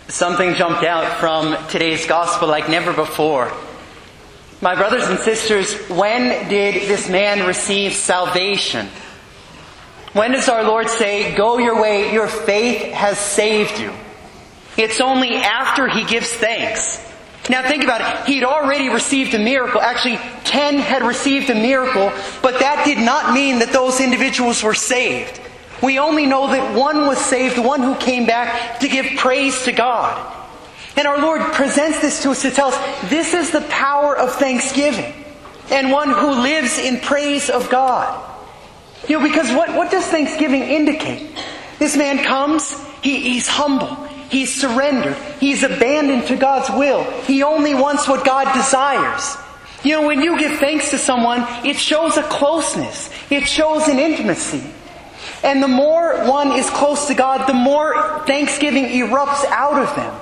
Something jumped out from today's gospel like never before. My brothers and sisters, when did this man receive salvation? When does our Lord say, "Go your way, your faith has saved you"? It's only after He gives thanks. Now think about it. He'd already received a miracle. Actually, 10 had received a miracle, but that did not mean that those individuals were saved. We only know that one was saved, the one who came back to give praise to God. And our Lord presents this to us to tell us this is the power of thanksgiving and one who lives in praise of God. Because what does thanksgiving indicate? This man comes, he's humble, he's surrendered, he's abandoned to God's will. He only wants what God desires. When you give thanks to someone, it shows a closeness, it shows an intimacy. And the more one is close to God, the more thanksgiving erupts out of them.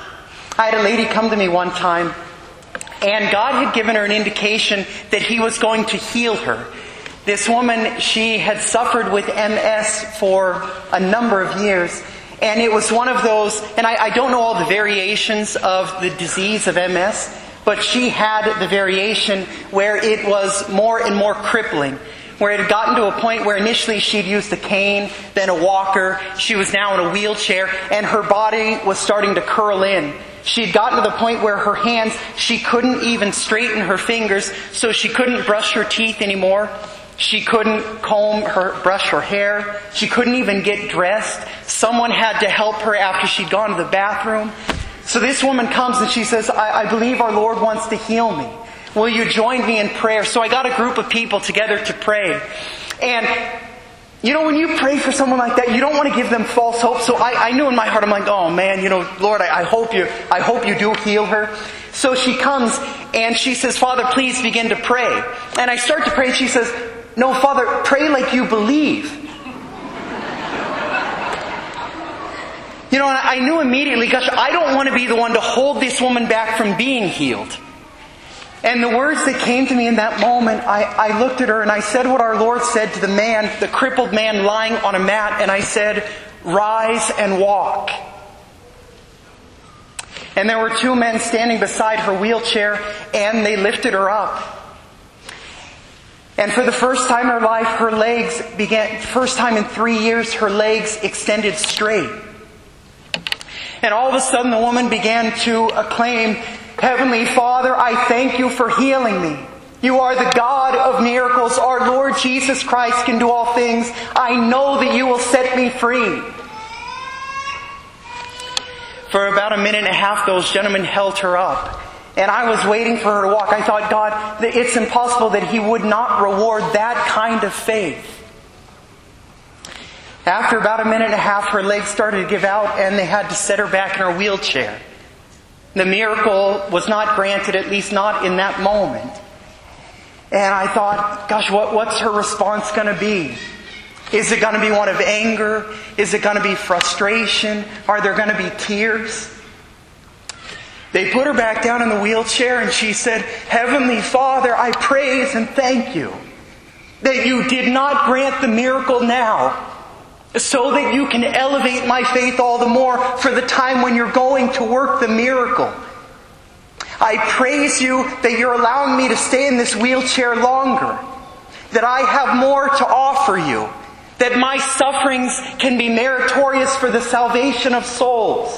I had a lady come to me one time, and God had given her an indication that He was going to heal her. This woman, she had suffered with MS for a number of years, and it was one of those, and I don't know all the variations of the disease of MS, but she had the variation where it was more and more crippling, where it had gotten to a point where initially she'd used a cane, then a walker, she was now in a wheelchair, and her body was starting to curl in. She'd gotten to the point where her hands, she couldn't even straighten her fingers, so she couldn't brush her teeth anymore. She couldn't brush her hair. She couldn't even get dressed. Someone had to help her after she'd gone to the bathroom. So this woman comes and she says, I believe our Lord wants to heal me. Will you join me in prayer? So I got a group of people together to pray. And when you pray for someone like that, you don't want to give them false hope. So I knew in my heart, I'm like, oh man, Lord, I hope you do heal her. So she comes and she says, Father, please begin to pray. And I start to pray and she says, no, Father, pray like you believe. And I knew immediately, gosh, I don't want to be the one to hold this woman back from being healed. And the words that came to me in that moment, I looked at her and I said what our Lord said to the man, the crippled man lying on a mat, and I said, rise and walk. And there were two men standing beside her wheelchair, and they lifted her up. And for the first time in her life, first time in 3 years, her legs extended straight. And all of a sudden the woman began to acclaim, Heavenly Father, I thank you for healing me. You are the God of miracles. Our Lord Jesus Christ can do all things. I know that you will set me free. For about a minute and a half, those gentlemen held her up. And I was waiting for her to walk. I thought, God, it's impossible that He would not reward that kind of faith. After about a minute and a half, her legs started to give out and they had to set her back in her wheelchair. The miracle was not granted, at least not in that moment. And I thought, gosh, what's her response going to be? Is it going to be one of anger? Is it going to be frustration? Are there going to be tears? They put her back down in the wheelchair and she said, Heavenly Father, I praise and thank you that you did not grant the miracle now, so that you can elevate my faith all the more for the time when you're going to work the miracle. I praise you that you're allowing me to stay in this wheelchair longer, that I have more to offer you, that my sufferings can be meritorious for the salvation of souls.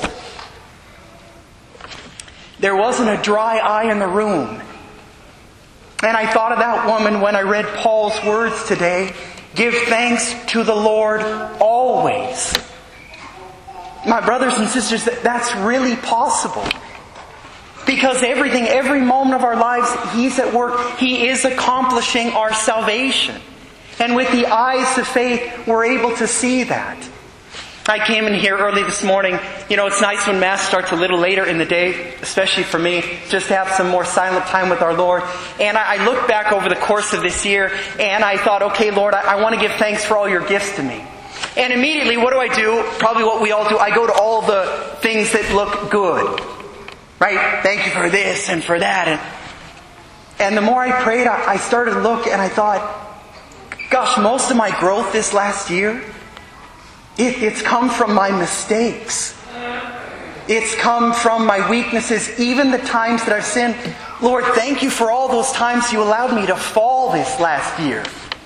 There wasn't a dry eye in the room. And I thought of that woman when I read Paul's words today. Give thanks to the Lord always. My brothers and sisters, that's really possible. Because every moment of our lives, He's at work. He is accomplishing our salvation. And with the eyes of faith, we're able to see that. I came in here early this morning. It's nice when Mass starts a little later in the day, especially for me, just to have some more silent time with our Lord. And I looked back over the course of this year, and I thought, okay, Lord, I want to give thanks for all your gifts to me. And immediately, what do? Probably what we all do. I go to all the things that look good. Right? Thank you for this and for that. And the more I prayed, I started to look, and I thought, gosh, most of my growth this last year, it's come from my mistakes. It's come from my weaknesses, even the times that I've sinned. Lord, thank you for all those times you allowed me to fall this last year.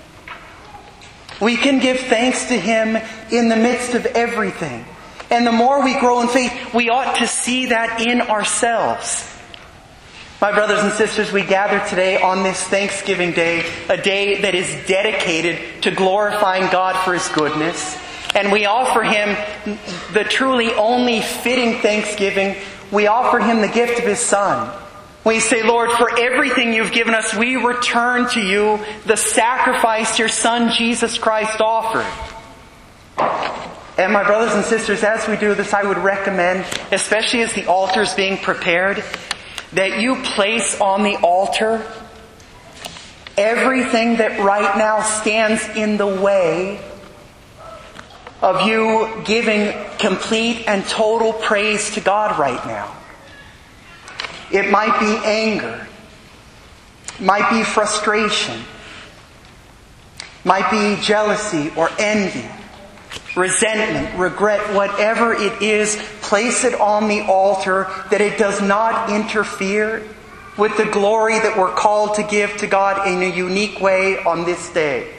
We can give thanks to Him in the midst of everything. And the more we grow in faith, we ought to see that in ourselves. My brothers and sisters, we gather today on this Thanksgiving Day, a day that is dedicated to glorifying God for His goodness. And we offer Him the truly only fitting thanksgiving. We offer Him the gift of His Son. We say, Lord, for everything You've given us, we return to You the sacrifice Your Son, Jesus Christ, offered. And my brothers and sisters, as we do this, I would recommend, especially as the altar is being prepared, that you place on the altar everything that right now stands in the way of you giving complete and total praise to God right now. It might be anger, might be frustration, might be jealousy or envy, resentment, regret, whatever it is, place it on the altar that it does not interfere with the glory that we're called to give to God in a unique way on this day.